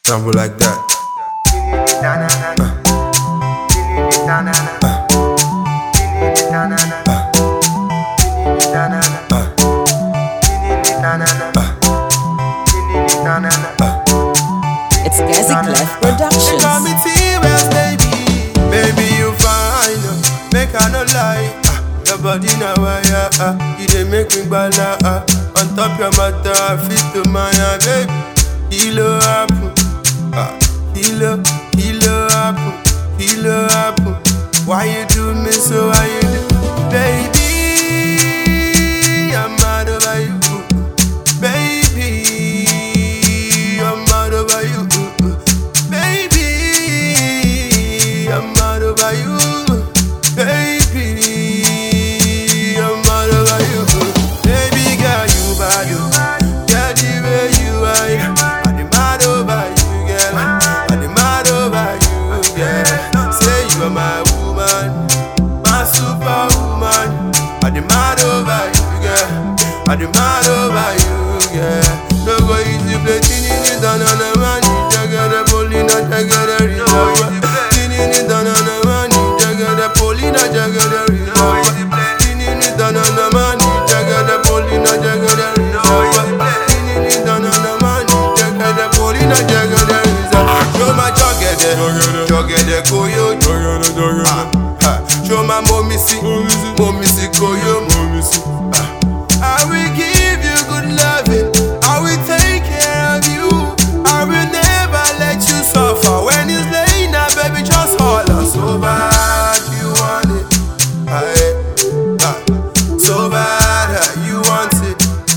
Sample like that. It's Gazi Clef Productions. They call me T-West, baby. Baby, you fine, make I no lie. Your body now, you dey make me bala. On top your matter, I fit to my baby. Kilo apple, kilo apple. Why you do me so? Why you do, baby? I'm mad over you, baby. I'm mad over you, baby. I'm mad over you, baby. I'm mad over you, baby girl. You bad, girl, the way you are. I'm mad over you, girl. I'm mad over you, girl. Say you are my woman, my superwoman. I'm mad over you, girl. I'm mad over you, girl. No go easy play, tinini dana na mani, jagada polina jagada rizawa. Tinini dana na mani, jagada polina jagada rizawa. Tinini dana na mani, jagada polina jagada rizawa. Tinini dana na mani, jagada polina jagada rizawa. Show my jagada koyo. Show my mommy si koyo. I will give you good loving. I will take care of you. I will never let you suffer. When it's late now, baby, just holler. So bad you want it, so bad you want it,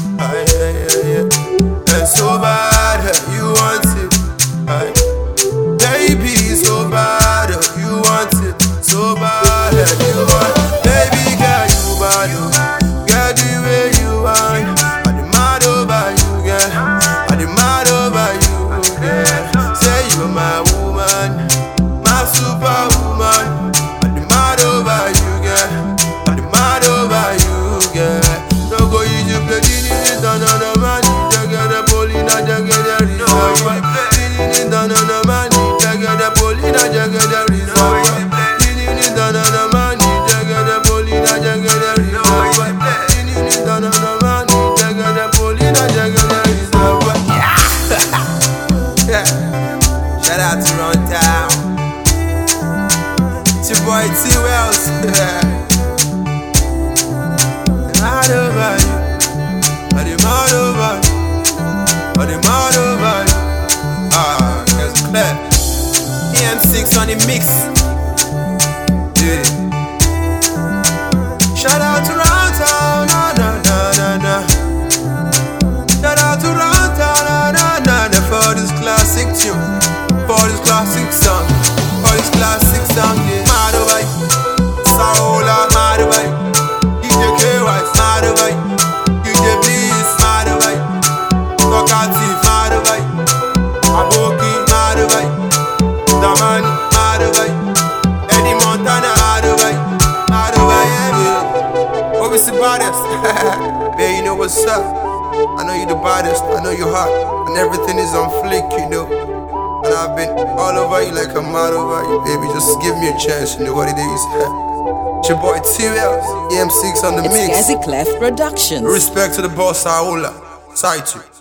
and so bad you want it, baby. So bad you want it, so bad you want it, baby girl, you bad. Girl, the way you are, I'm mad over you, girl. I'm mad over you, girl. Say you're my woman, my superwoman. I'm mad over you, girl. I'm mad over you, girl. No go easy play, dini dana na mani, jagada polina jagada rizawa. Dini dana na mani, jagada polina jagada rizawa. Dini dana na mani, jagada polina jagada rizawa. Shout out to Runtown. It's your boy T-Wells. Mad over you, I'm mad over you, I'm mad over you. That's clear. EM6 on the mix. Dude. Shout out to Runtown, na. Shout out to Runtown, na. For this classic tune, for this classic song, yeah. Mad over you, Saola, mad over you, DJ K-Wise, mad over you, DJ Bliss, mad over you, Tokati, mad over you, Aboki, mad over you, Damani, mad over you, Eddie Montana, mad over you, yeah. Obviously baddest, man, you know what's up. I know you're the baddest, I know you're hot, and everything is on flick, you know. And I've been all over you like I'm mad over you, baby. Just give me a chance, you know what it is. It's your boy T-Wells, EM6 on the mix. It's Gazi Clef Productions. Respect to the boss, Saola. Side to you.